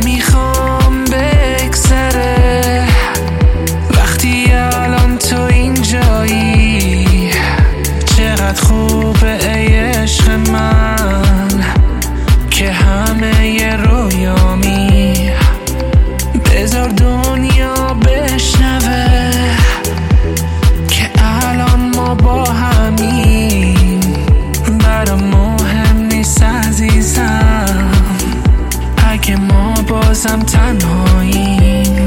نمیخوام بگذره وقتی الان تو اینجایی. چقدر خوبه ای عشق من که همه ی رویامی. بذار دنیا بشنوه که الان ما با همیم. برام مهم نیست عزیزم اگه ما بازم تنهاییم.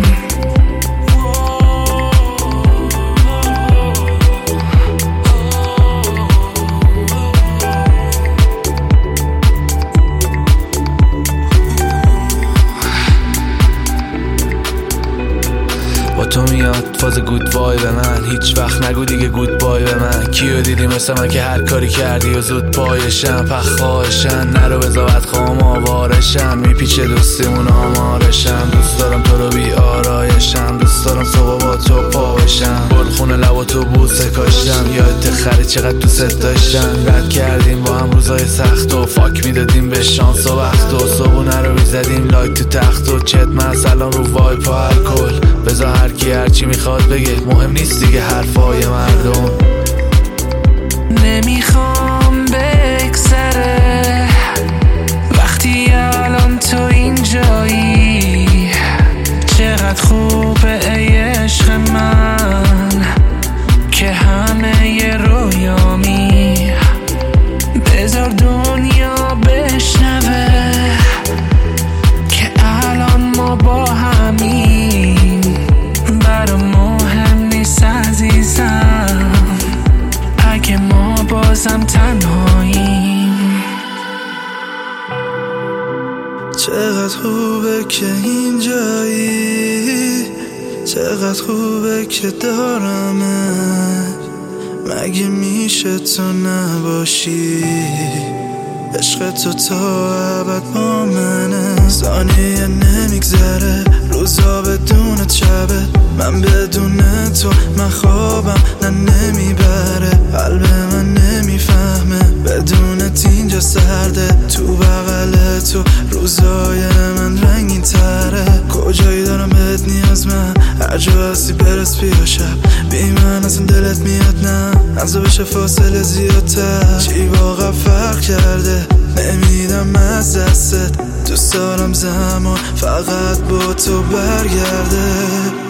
با تو میاد فاز گود وای به من. هیچ وقت نگو دیگه گود بای به من. کیو دیدی مثل من که هر کاری کردی و زود پایشم پخواهشن. نرو بذابت خوام آوارشم میپیچه دوستیمون آمارشم. دوست دارم تو رو بی آرایشم. دوست دارم صبح با تو پاوشم. بلخونه لب و تو بوسه کاشتم. یادت خری چقدر دوست داشتم. رد کردیم با هم روزای سخت و فاک میدادیم به شانس و وقت و صبحونه رو میزدیم لایک تو تخت و چت مثلا رو وایپ و الکل. بذار هر کی هرچی میخواد بگه مهم نیست دیگه حرفای مردم. نمیخوام بگذره وقتی الان تو اینجایی. چقدر خوبه ای عشق من که همه ی رویامی. بذار دنیا بشنوه که الان ما با همیم. برام مهم نیست عزیزم اگه ما بازم تنهاییم. چقدر خوبه که اینجایی. چقدر خوبه که دارمت. مگه میشه تو نباشی؟ عشق تو تا ابد با منه. ثانیه نمیگذره روزا بدون شبه. من بدون تو من خوابم نه نمیبره. قلب من نمیفهمه بدونت اینجا سرده. تو بغل تو روزای من رنگین تره. کجایی دارم بهت نیاز من. هر جا هستی برس بیا شب. بی من اصلا دلت میاد نه. نزا بشه فاصله زیادتر. چی واقعا فرق کرده نمیدم از دستت. دوست دارم زمان فقط با تو برگرده.